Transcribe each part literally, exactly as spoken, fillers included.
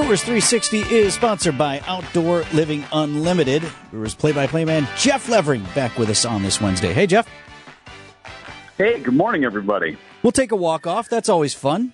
Brewers three sixty is sponsored by Outdoor Living Unlimited. Brewers play-by-play man Jeff Levering back with us on this Wednesday. Hey, Jeff. Hey, good morning, everybody. We'll take a walk-off. That's always fun.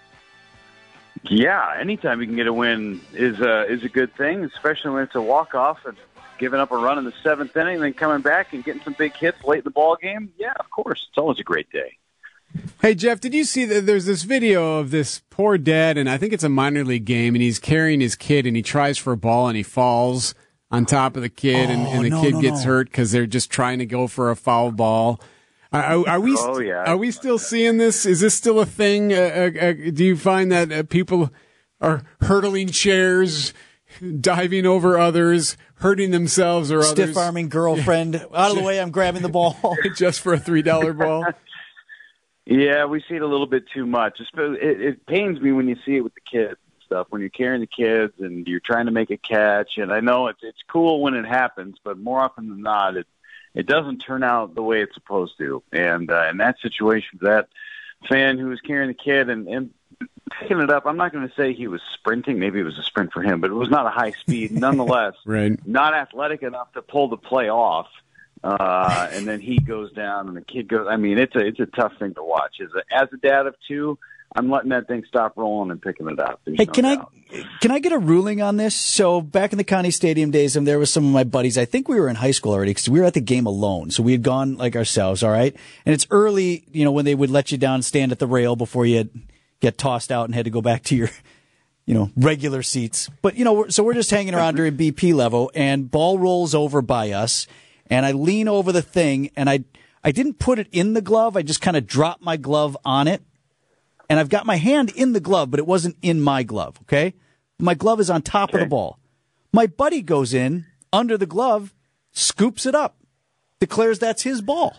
Yeah, anytime you can get a win is a, is a good thing, especially when it's a walk-off and giving up a run in the seventh inning and then coming back and getting some big hits late in the ball game. Yeah, of course. It's always a great day. Hey, Jeff, did you see that there's this video of this poor dad, and I think it's a minor league game, and he's carrying his kid, and he tries for a ball, and he falls on top of the kid, oh, and, and the no, kid no, gets no. hurt because they're just trying to go for a foul ball. Are, are, are we? Oh, st- yeah. Are we still seeing this? Is this still a thing? Uh, uh, uh, do you find that uh, people are hurdling chairs, diving over others, hurting themselves or others? Stiff-arming girlfriend. Out of the way, I'm grabbing the ball. Just for a three dollar ball? Yeah, we see it a little bit too much. It, it pains me when you see it with the kids and stuff, when you're carrying the kids and you're trying to make a catch. And I know it's it's cool when it happens, but more often than not, it it doesn't turn out the way it's supposed to. And uh, in that situation, that fan who was carrying the kid and, and picking it up, I'm not going to say he was sprinting. Maybe it was a sprint for him, but it was not a high speed. Nonetheless, right. Not athletic enough to pull the play off. Uh, and then he goes down, and the kid goes. I mean, it's a it's a tough thing to watch. As a, as a dad of two, I'm letting that thing stop rolling and picking it up. There's Hey, no can doubt. I can I get a ruling on this? So back in the County Stadium days, and there was some of my buddies. I think we were in high school already because we were at the game alone. So we had gone like ourselves, all right. And it's early, you know, when they would let you down, stand at the rail before you had, get tossed out and had to go back to your, you know, regular seats. But you know, we're, so we're just hanging around during B P level, and ball rolls over by us. And I lean over the thing, and I I didn't put it in the glove. I just kind of dropped my glove on it. And I've got my hand in the glove, but it wasn't in my glove, okay? My glove is on top Okay. of the ball. My buddy goes in, under the glove, scoops it up, declares that's his ball.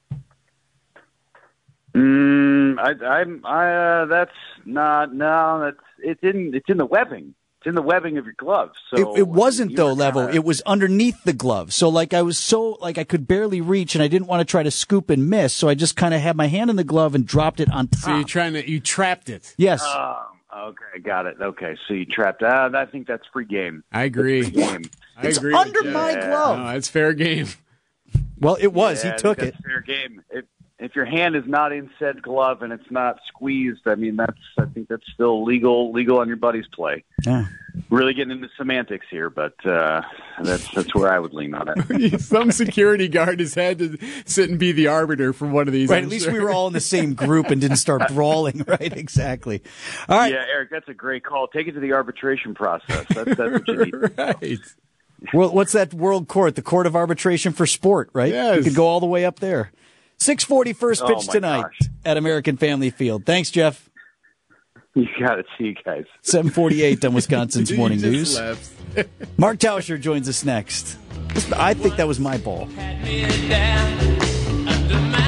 Mm, I, I'm. I. Uh, that's not. No, that's. It's in. It's in the webbing. It's in the webbing of your glove. So It, it wasn't, you though, were Level. kinda- It was underneath the glove. So, like, I was so, like, I could barely reach, and I didn't want to try to scoop and miss, so I just kind of had my hand in the glove and dropped it on top. So you're trying to, you trapped it. Yes. Oh, okay, got it. Okay, so you trapped. Uh, I think that's free game. I agree. Free game. I It's agree with under Jeff. my Yeah. glove. No, it's fair game. Well, it was. Yeah, I he think took it. that's fair game. If if your hand is not in said glove and it's not squeezed, I mean that's. I think that's still legal. Legal on your buddy's play. Yeah. Really getting into semantics here, but uh, that's that's where I would lean on it. Some security guard has had to sit and be the arbiter for one of these. Right, I'm at least sure. we were all in the same group and didn't start brawling, right? Exactly. All right. Yeah, Eric, that's a great call. Take it to the arbitration process. That's, that's what you need. Right. Well, what's that world court? The Court of Arbitration for Sport, right? Yes. You could go all the way up there. six forty first pitch Oh, my tonight gosh. at American Family Field. Thanks, Jeff. You got it. See you guys. seven forty-eight on Wisconsin's You Morning just News. left. Mark Tauscher joins us next. I think that was my ball. Pat me down under my